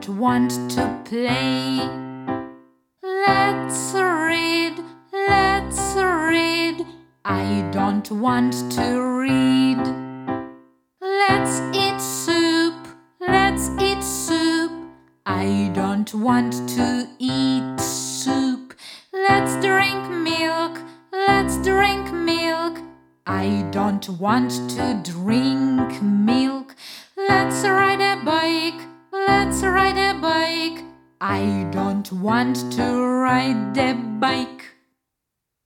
want to play. Let's read, let's read. I don't want to read. Let's eat soup, let's eat soup. I don't want to eat soup. Let's drink milk, let's drink milk. I don't want to drink milk. Let's ride a bike, let's ride a bike. I don't want to ride a bike.